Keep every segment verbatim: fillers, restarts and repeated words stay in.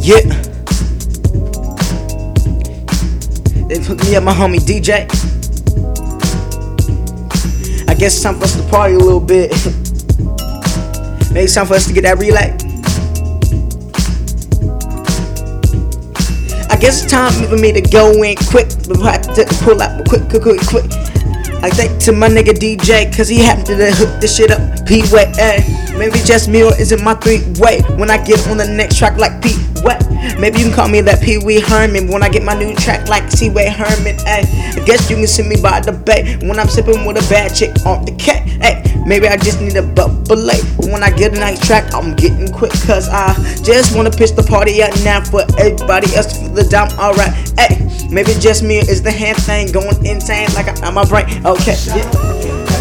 Yeah. They put me up, my homie D J. I guess it's time for us to party a little bit. Maybe it's time for us to get that relay. I guess it's time for me to go in quick. Pull out quick, quick, quick, quick. I thank to my nigga D J, cause he happened to hook this shit up P-Way, ayy. Maybe just me or is it my three-way? When I get on the next track like P-Way. Maybe you can call me that Pee-Wee Herman when I get my new track like C-Way Herman, ayy. I guess you can see me by the bay when I'm sipping with a bad chick on the K, ayy. Maybe I just need a bubble late. But when I get a nice track, I'm getting quick, cause I just wanna pitch the party out now for everybody else to feel the down, alright, ayy. Maybe just me is the hand thing going insane like I, my brain, okay, yeah.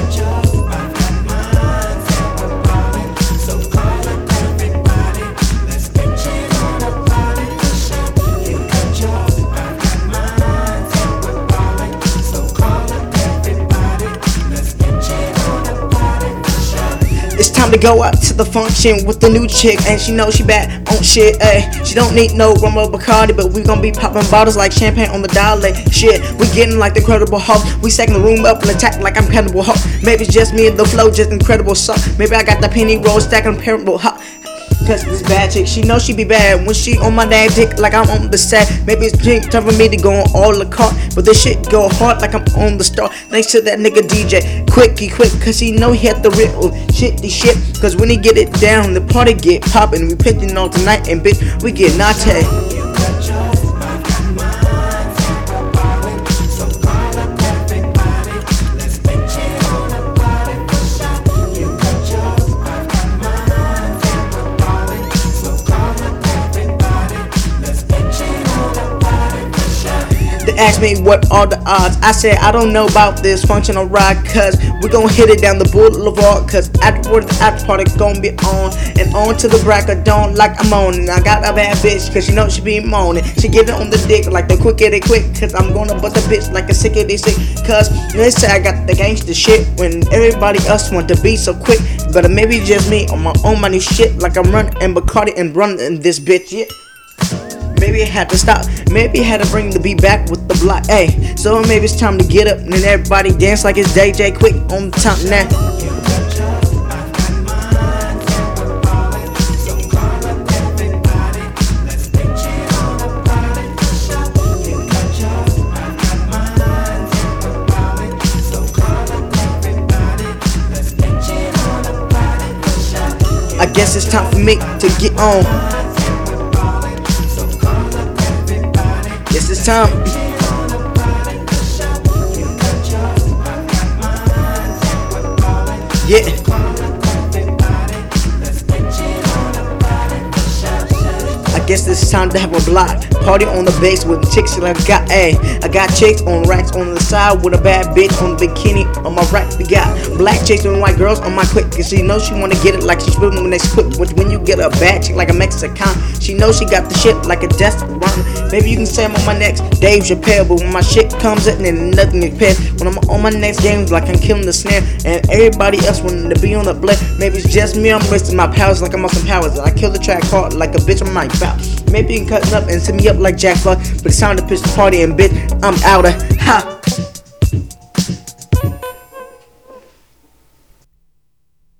It's time to go out to the function with the new chick, and she knows she bad on shit, ayy. She don't need no rum or Bacardi, but we gon' be popping bottles like champagne on the dolly. Shit, we getting like the Incredible Hulk. We stacking the room up and attack like I'm Cannibal Hulk. Maybe it's just me and the flow, just incredible suck. Maybe I got the penny roll stacking Parable Hulk. Cause this bad chick, she know she be bad when she on my damn dick like I'm on the set. Maybe it's time for me to go on all the cart, but this shit go hard like I'm on the star. Thanks to that nigga D J, quickie quick, cause he know he had the real shit, the shit. Cause when he get it down, the party get poppin'. We pitching all tonight and bitch, we get naughty. They asked me what are the odds. I said I don't know about this functional ride, cause we gon' hit it down the boulevard. Cause afterwards the after party gon' be on, and on to the break of dawn like I'm on. And I got a bad bitch, cause she know she be moaning. She get it on the dick like the quickity quick, cause I'm gonna bust the bitch like a sickity sick. Cause they say I got the gangsta shit when everybody else want to be so quick. But maybe just me on my own my new shit, like I'm running and Bacardi and running this bitch, yeah. Maybe I had to stop, maybe I had to bring the beat back with the block, ayy. So maybe it's time to get up and everybody dance like it's D J quick on the top now. I guess it's time for me to get on. Yes, it's time. Yeah. I guess this is time to have a block party on the base with chicks like I got, ayy. I got chicks on racks on the side with a bad bitch on the bikini on my right. We got black chicks and white girls on my quick, cause she knows she wanna get it like she's swimming when they quick. But when you get a bad chick like a Mexican, she knows she got the shit like a desperate one. Maybe you can say I'm on my next Dave Chappelle, but when my shit comes in then nothing compares. When I'm on my next games like I'm killing the snare, and everybody else wanting to be on the blade. Maybe it's just me, I'm wasting my powers like I'm on some powers. I kill the track hard like a bitch on my bow. Maybe you can cut it up and set me up like Jack Fuck, but it's time to pitch the party and bitch, I'm outa. Ha!